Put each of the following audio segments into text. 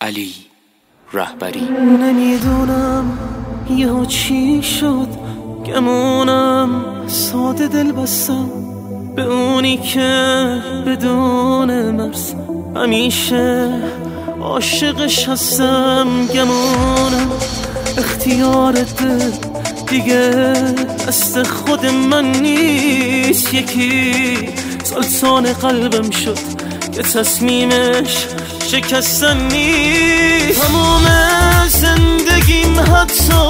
علی رهبری. نمیدونم یهو چی شد، گمونم ساده دل بستم به اونی که بدون مرز همیشه عاشقش هستم. گمونم اختیار دل دیگه دست خود من نیست، یکی سلطان قلبم شد که تصمیمش شکستن نیست. تمام زندگیم حتی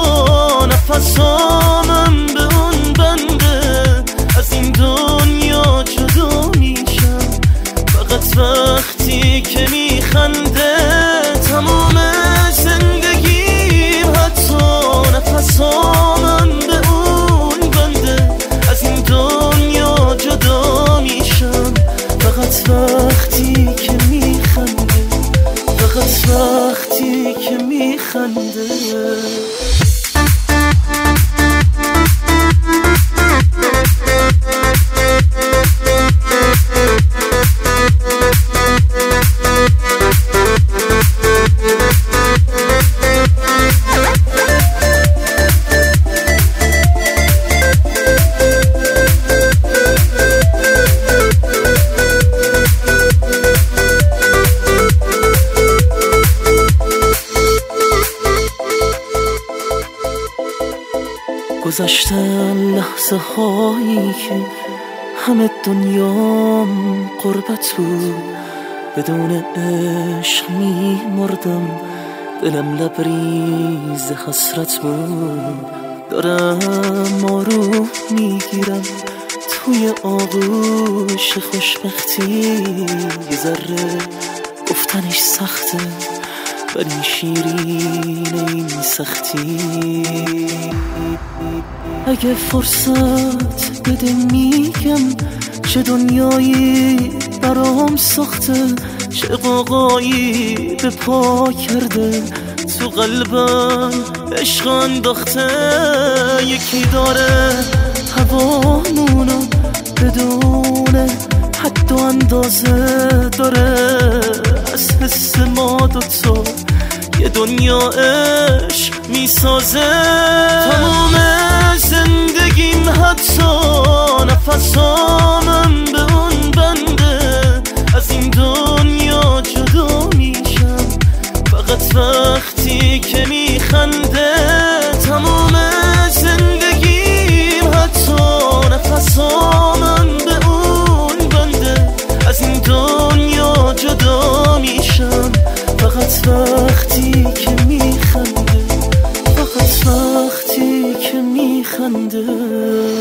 نفسامم به اون بنده، از این دنیا جدا میشم فقط وقتی که میخنده. تمام زندگیم حتی نفسامم به اون بنده، از این دنیا جدا میشم فقط وقتی که میخنده، فقط وقتی که میخنده. گذشتن لحظه هایی که همه دنیام قربت بود، بدون عشق می مردم، دلم لبریز حسرت بود. دارم آروم میگیرم توی آغوش خوشبختی، یه ذره گفتنش سخته ولی شیرین این سختی. اگه فرصت بده میگم چه دنیایی برام ساخته، چه قاقایی به پا کرده تو قلبم عشق انداخته. یکی داره هوامونو بدون حد و اندازه، داره از حس ما دوتا یه دنیا عشق میسازه. تمام زندگیم حتی نفسامم به اون بنده، از این دنیا جدا میشم فقط وقتی که میخنده. تمام زندگیم حتی نفسامم به اون بنده، از این دنیا جدا میشم فقط وقتی که میخنده، فقط وقتی که میخنده.